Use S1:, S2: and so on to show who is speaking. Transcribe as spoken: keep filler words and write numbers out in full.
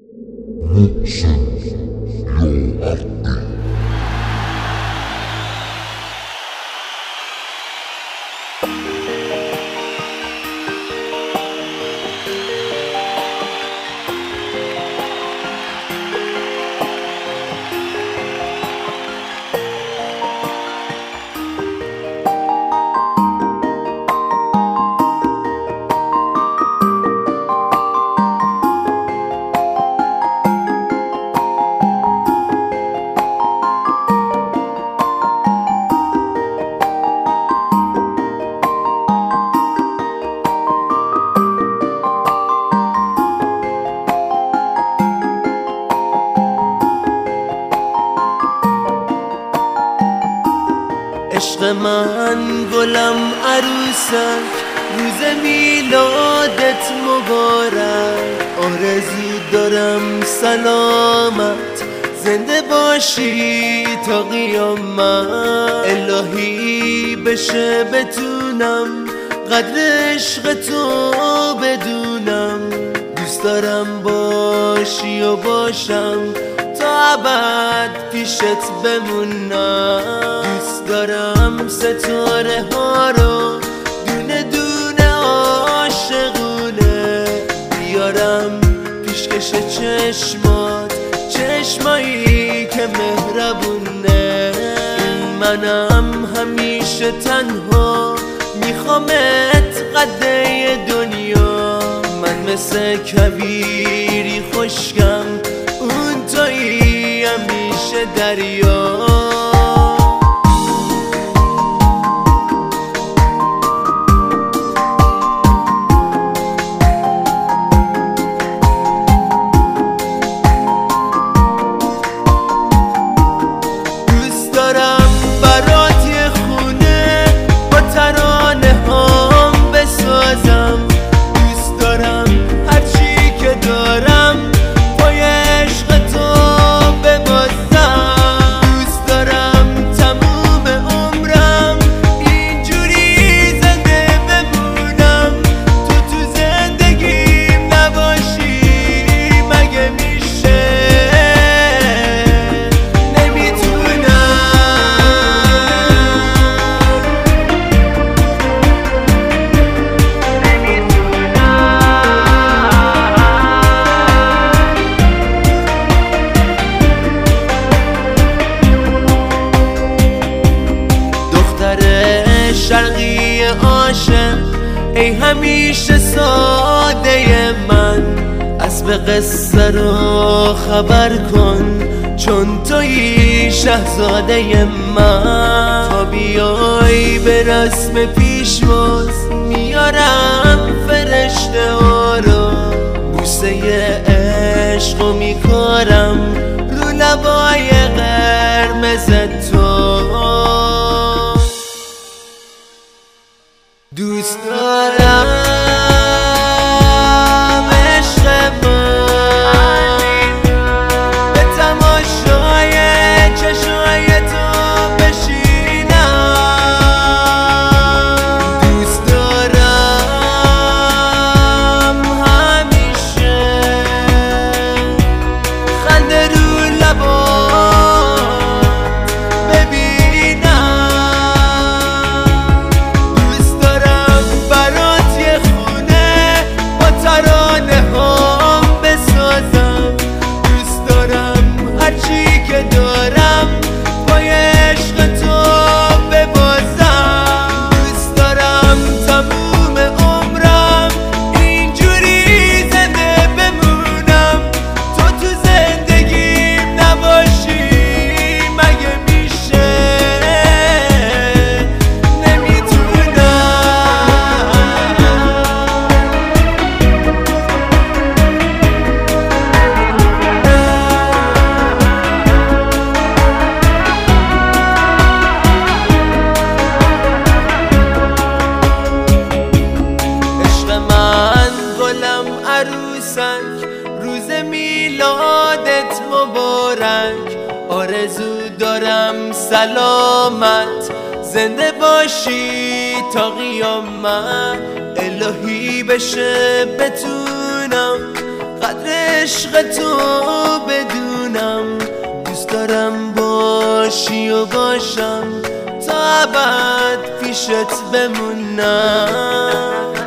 S1: محسن یا عقی.
S2: عشق من گلم عروسک، روز میلادت مبارک. آرزو دارم سلامت، زنده باشی تا قیامت. الهی بشه بتونم قدر عشق تو بدونم. دوست دارم باشی و باشم تا ابد پیشت بمونم. دوست دارم ستاره ها رو دونه دونه عاشقونه بیارم پیشکش چشمات، چشمایی که مهربونه. منم همیشه تنها میخوامت قده دنیا. من مثل کویری خشکم، اون تویی همیشه دریا. دوست دارم برات یه خونه با ترانه هام بسازم. دوست دارم هرچی که دارم پای عشق تو ببازم. دوست دارم تموم عمرم اینجوری زنده بمونم. تو تو زندگیم نباشی مگه میشه؟ شرقی عاشق ای همیشه ساده من، اسب قصه رو خبر کن چون تویی شهزاده من. تا بیای به رسم پیشواز میارم فرشته ها رو، بوسه عشقو میکارم رو لبای قرمز تو. دوست دارم عشق من به تماشای چشای تو بشینم. دوست دارم همیشه خنده رو لبات ببینم. روز میلادت مبارک. آرزو دارم سلامت، زنده باشی تا قیامت. الهی بشه بتونم قدر عشق تو بدونم، دوست دارم باشی و باشم تا ابد پیشت بمونم.